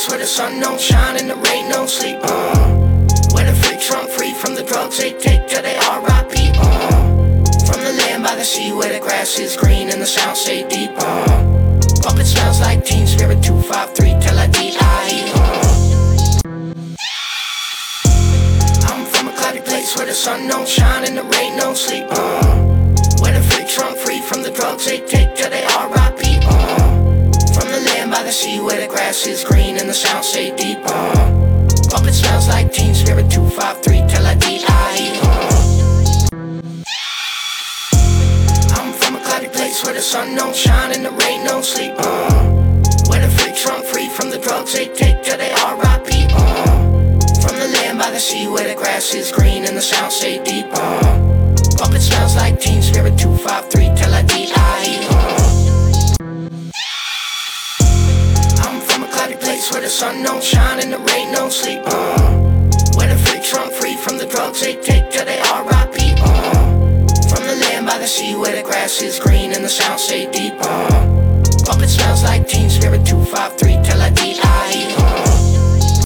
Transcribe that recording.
place where the sun don't shine and the rain don't sleep. Where the freaks run free from the drugs they take till they R.I.P. From the land by the sea where the grass is green and the sounds stay deep. Puppet smells like Teen Spirit 253 till I die. I'm from a cloudy place where the sun don't shine and the rain don't sleep. Where the freaks run free from the drugs they take till they R.I.P. From the land by the sea where the grass is green and the sounds stay deep. Puppet smells like Teen Spirit 253 till I die. I'm from a cloudy place where the sun don't shine and the rain don't sleep. Where the freaks run free from the drugs they take till they R.I.P. From the land by the sea where the grass is green and the sounds stay deep. Puppet smells like Teen Spirit 253 till I die. I'm from a cloudy place where the sun don't shine and the rain don't sleep. Where the freaks run free from the drugs they take till they R.I.P. From the land by the sea where the grass is green and the sounds stay deep. Puppet smells like Teen Spirit 253